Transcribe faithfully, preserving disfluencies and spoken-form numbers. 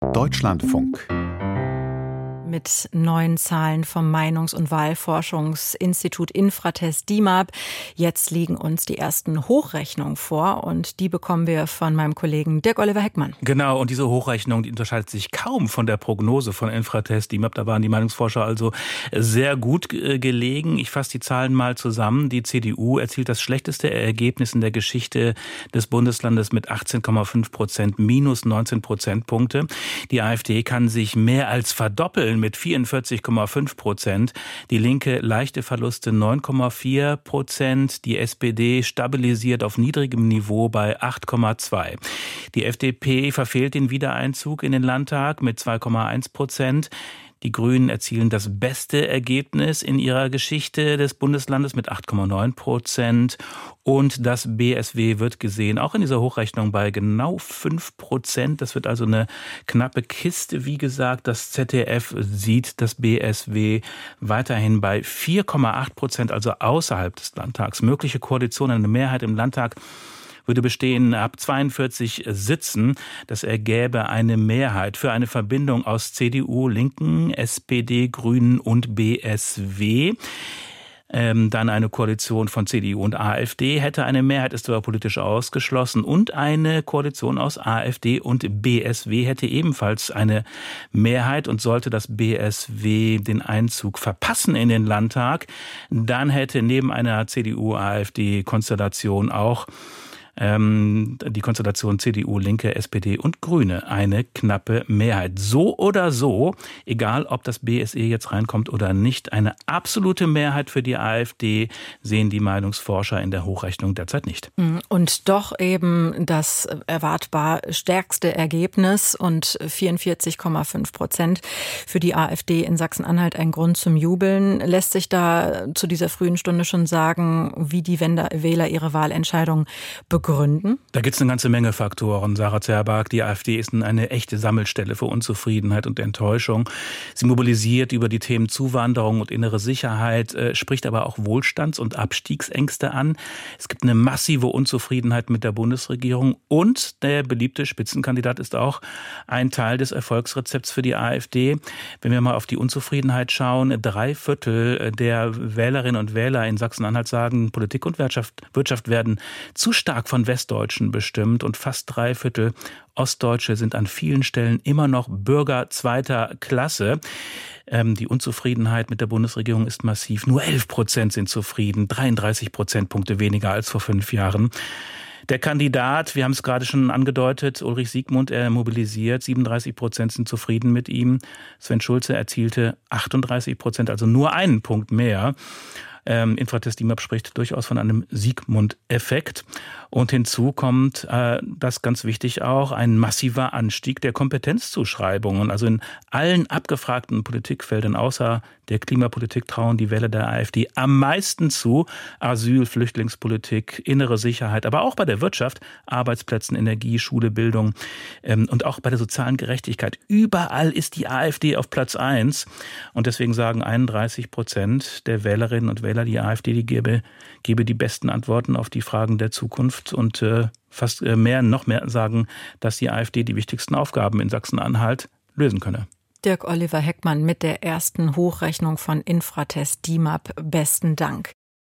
Deutschlandfunk. Mit neuen Zahlen vom Meinungs- und Wahlforschungsinstitut Infratest D I M A P. Jetzt liegen uns die ersten Hochrechnungen vor und die bekommen wir von meinem Kollegen Dirk-Oliver Heckmann. Genau, und diese Hochrechnung, die unterscheidet sich kaum von der Prognose von Infratest D I M A P. Da waren die Meinungsforscher also sehr gut gelegen. Ich fasse die Zahlen mal zusammen. Die C D U erzielt das schlechteste Ergebnis in der Geschichte des Bundeslandes mit achtzehn Komma fünf Prozent, minus neunzehn Prozentpunkte. Die AfD kann sich mehr als verdoppeln mit vierundvierzig Komma fünf Prozent. Die Linke leichte Verluste neun Komma vier Prozent. Die S P D stabilisiert auf niedrigem Niveau bei acht Komma zwei. Die F D P verfehlt den Wiedereinzug in den Landtag mit zwei Komma eins Prozent. Die Grünen erzielen das beste Ergebnis in ihrer Geschichte des Bundeslandes mit acht Komma neun Prozent. Und das B S W wird gesehen, auch in dieser Hochrechnung, bei genau fünf Prozent. Das wird also eine knappe Kiste. Wie gesagt, das Z D F sieht das B S W weiterhin bei vier Komma acht Prozent, also außerhalb des Landtags. Mögliche Koalition, eine Mehrheit im Landtag würde bestehen ab zweiundvierzig Sitzen. Das ergäbe eine Mehrheit für eine Verbindung aus C D U, Linken, S P D, Grünen und B S W. Ähm, dann eine Koalition von C D U und AfD hätte eine Mehrheit, ist aber politisch ausgeschlossen. Und eine Koalition aus AfD und B S W hätte ebenfalls eine Mehrheit. Und sollte das B S W den Einzug verpassen in den Landtag, dann hätte neben einer C D U-AfD-Konstellation auch die Konstellation C D U, Linke, S P D und Grüne eine knappe Mehrheit. So oder so, egal ob das B S E jetzt reinkommt oder nicht, eine absolute Mehrheit für die AfD sehen die Meinungsforscher in der Hochrechnung derzeit nicht. Und doch eben das erwartbar stärkste Ergebnis und vierundvierzig Komma fünf Prozent für die AfD in Sachsen-Anhalt ein Grund zum Jubeln. Lässt sich da zu dieser frühen Stunde schon sagen, wie die Wähler ihre Wahlentscheidung begründen? Da gibt es eine ganze Menge Faktoren, Sarah Zerbark. Die AfD ist eine echte Sammelstelle für Unzufriedenheit und Enttäuschung. Sie mobilisiert über die Themen Zuwanderung und innere Sicherheit, äh, spricht aber auch Wohlstands- und Abstiegsängste an. Es gibt eine massive Unzufriedenheit mit der Bundesregierung und der beliebte Spitzenkandidat ist auch ein Teil des Erfolgsrezepts für die AfD. Wenn wir mal auf die Unzufriedenheit schauen, drei Viertel der Wählerinnen und Wähler in Sachsen-Anhalt sagen, Politik und Wirtschaft, Wirtschaft werden zu stark von Westdeutschen bestimmt und fast drei Viertel Ostdeutsche sind an vielen Stellen immer noch Bürger zweiter Klasse. Ähm, die Unzufriedenheit mit der Bundesregierung ist massiv. Nur elf Prozent sind zufrieden, dreiunddreißig Prozentpunkte weniger als vor fünf Jahren. Der Kandidat, wir haben es gerade schon angedeutet, Ulrich Siegmund, er mobilisiert, siebenunddreißig Prozent sind zufrieden mit ihm. Sven Schulze erzielte achtunddreißig Prozent, also nur einen Punkt mehr. Ähm, Infratest D I M A P spricht durchaus von einem Siegmund-Effekt. Und hinzu kommt, äh, das ganz wichtig auch, ein massiver Anstieg der Kompetenzzuschreibungen. Also in allen abgefragten Politikfeldern außer der Klimapolitik trauen die Wähler der AfD am meisten zu. Asyl, Flüchtlingspolitik, innere Sicherheit, aber auch bei der Wirtschaft, Arbeitsplätzen, Energie, Schule, Bildung ähm, und auch bei der sozialen Gerechtigkeit. Überall ist die AfD auf Platz eins. Und deswegen sagen einunddreißig Prozent der Wählerinnen und Wähler, die AfD, die gebe, gebe die besten Antworten auf die Fragen der Zukunft. Und äh, fast äh, mehr, noch mehr sagen, dass die AfD die wichtigsten Aufgaben in Sachsen-Anhalt lösen könne. Dirk-Oliver Heckmann mit der ersten Hochrechnung von Infratest D I M A P. Besten Dank.